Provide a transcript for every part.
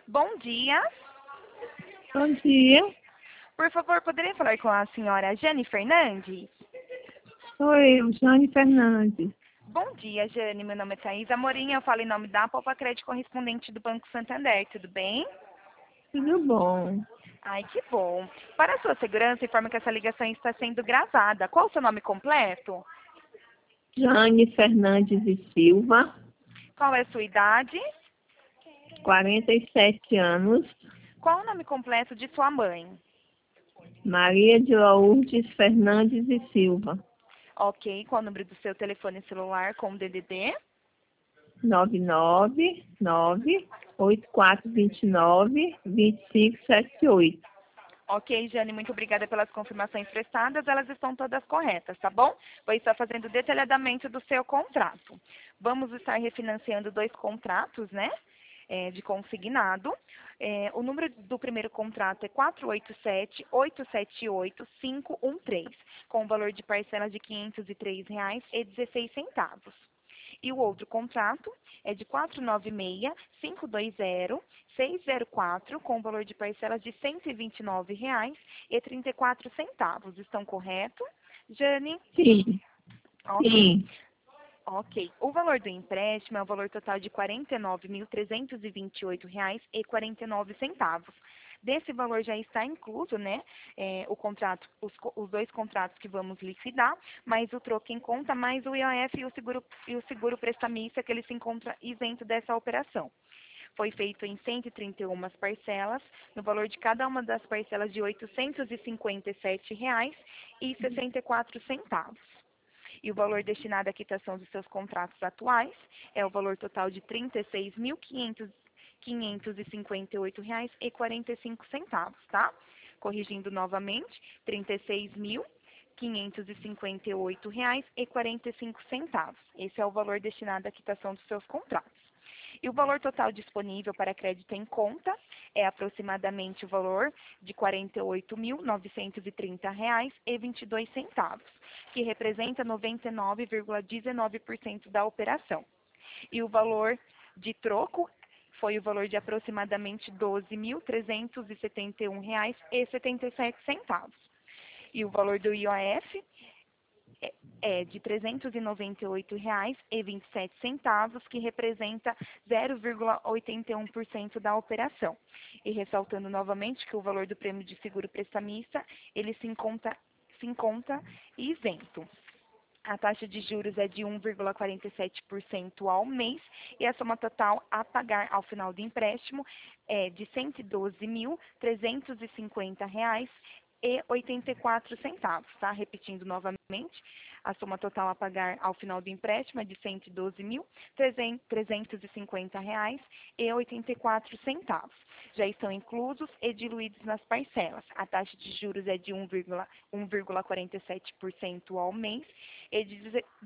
Bom dia. Bom dia. Por favor, poderia falar com a senhora Jane Fernandes? Sou eu, Jane Fernandes. Bom dia, Jane. Meu nome é Thaís Amorim. Eu falo em nome da Poupa Crédito Correspondente do Banco Santander. Tudo bem? Tudo bom? Ai, que bom. Para a sua segurança, informo que essa ligação está sendo gravada. Qual o seu nome completo? Jane Fernandes e Silva, Qual é a sua idade? 47 anos. Qual o nome completo de sua mãe? Maria de Lourdes Fernandes e Silva. Ok. Qual o número do seu telefone celular com DDD? 999-8429-2578. Ok, Jane, muito obrigada pelas confirmações prestadas. Elas estão todas corretas, tá bom? Vou estar fazendo detalhamento do seu contrato. Vamos estar refinanciando 2 contratos, né? De consignado. O número do primeiro contrato é 487-878-513, com o valor de parcela de R$ 503,16. E o outro contrato é de 496-520-604, com o valor de parcelas de R$ 129,34. Estão corretos, Jane? Sim, Ok. sim, Ok. O valor do empréstimo é o valor total de R$ 49.328,49. Desse valor já está incluso, né, o contrato, os 2 contratos que vamos liquidar, mais o troco em conta, mais o IOF e o seguro prestamista que ele se encontra isento dessa operação. Foi feito em 131 parcelas, no valor de cada uma das parcelas de R$ 857,64. E o valor destinado à quitação dos seus contratos atuais é o valor total de R$ 36.558,45, tá? Corrigindo novamente, R$ 36.558,45. Esse é o valor destinado à quitação dos seus contratos. E o valor total disponível para crédito em conta é aproximadamente o valor de R$ 48.930,22, que representa 99,19% da operação. E o valor de troco foi o valor de aproximadamente R$ 12.371,77. E o valor do IOF é de R$ 398,27, que representa 0,81% da operação. E ressaltando novamente que o valor do prêmio de seguro prestamista, ele se encontra isento. A taxa de juros é de 1,47% ao mês e a soma total a pagar ao final do empréstimo é de R$ 112.350,84, tá? Repetindo novamente, a soma total a pagar ao final do empréstimo é de R$ 112.350,84. Já estão inclusos e diluídos nas parcelas. A taxa de juros é de 1,47% ao mês e de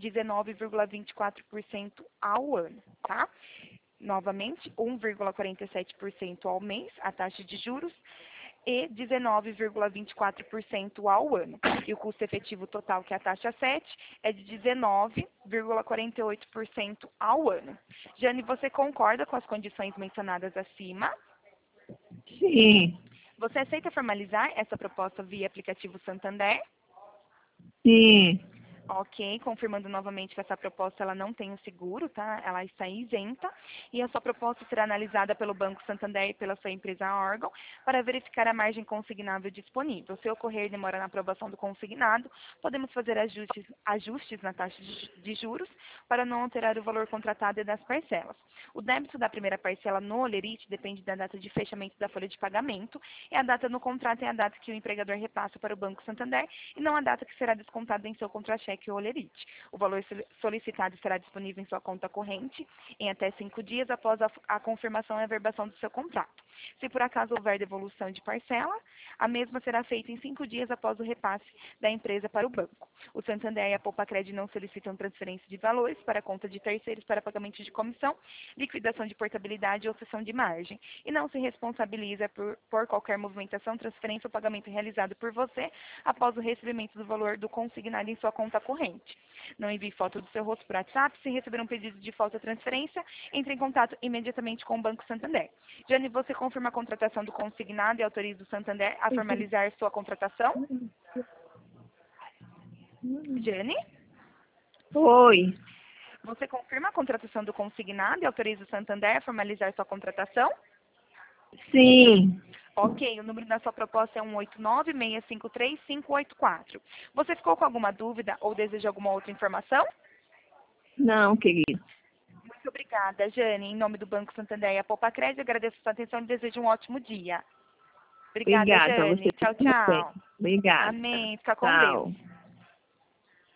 19,24% ao ano, tá? Novamente, 1,47% ao mês, a taxa de juros, e 19,24% ao ano. E o custo efetivo total, que é a taxa 7, é de 19,48% ao ano. Jane, você concorda com as condições mencionadas acima? sim, Você aceita formalizar essa proposta via aplicativo Santander? sim. Ok, confirmando novamente que essa proposta ela não tem o seguro, tá? Ela está isenta e a sua proposta será analisada pelo Banco Santander e pela sua empresa órgão para verificar a margem consignável disponível. Se ocorrer demora na aprovação do consignado, podemos fazer ajustes na taxa de juros para não alterar o valor contratado e das parcelas. O débito da primeira parcela no Olerite depende da data de fechamento da folha de pagamento e a data no contrato é a data que o empregador repassa para o Banco Santander e não a data que será descontada em seu contra-cheque ou Olerite. O valor solicitado será disponível em sua conta corrente em até 5 dias após a confirmação e averbação do seu contrato. Se por acaso houver devolução de parcela, a mesma será feita em 5 dias após o repasse da empresa para o banco. O Santander e a Poupa-Crédito não solicitam transferência de valores para a conta de terceiros para pagamento de comissão, liquidação de portabilidade ou cessão de margem, e não se responsabiliza por qualquer movimentação, transferência ou pagamento realizado por você após o recebimento do valor do consignado em sua conta corrente. Não envie foto do seu rosto por WhatsApp. Se receber um pedido de foto ou transferência, entre em contato imediatamente com o Banco Santander. Jane, você confirma a contratação do consignado e autoriza o Santander a formalizar sua contratação? Jane? Oi. Você confirma a contratação do consignado e autoriza o Santander a formalizar sua contratação? Sim. Ok, o número da sua proposta é 189-653-584. Você ficou com alguma dúvida ou deseja alguma outra informação? Não, querido. Muito obrigada, Jane. Em nome do Banco Santander e a Poupa-Crédito, agradeço a sua atenção e desejo um ótimo dia. Obrigada, Obrigada a Jane. você Tchau, também. tchau. Obrigada. Amém. Fica com Deus. Tchau.